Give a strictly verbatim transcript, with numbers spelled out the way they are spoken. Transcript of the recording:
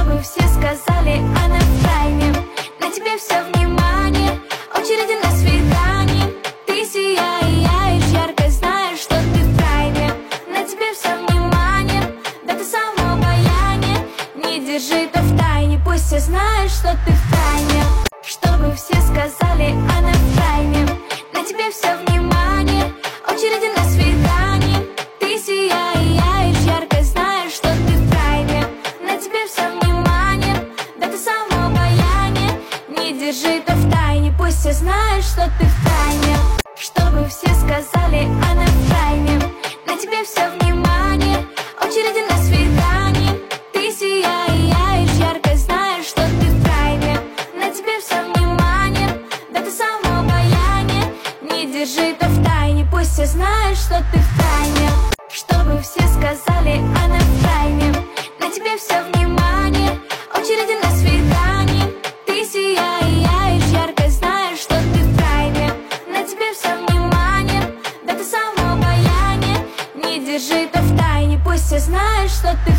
чтобы все сказали, она в тайне. На тебе все внимание, очереди на свидание. Ты сияешь ярко, знаешь, что ты в тайне. На тебе все внимание, да ты само обаяние. Не держи это в тайне, пусть все знают, что ты в тайне. Чтобы все сказали, она в тайне. На тебе все внимание, очереди на свидание. Ты сияешь ярко, знаешь, что ты в тайне. На тебе все внимание, да ты само обаяние. Не держи это в тайне, пусть все знают, что ты в тайне. Чтобы все сказали, она в тайне. На тебе все внимание, очереди на свидание. Ты сияешь ярко, знаешь, что ты в тайне. На тебе все внимание, да ты само обаяние. Не держи это в тайне, пусть все знают, что ты в тайне. Чтобы все сказали, она в тайне. На тебе все внимание, очереди на свидание. Ты сияешь ярко, знаешь, что ты в тайне. На тебе все внимание, да ты само обаяние. Не держи это в тайне, пусть все знают, что ты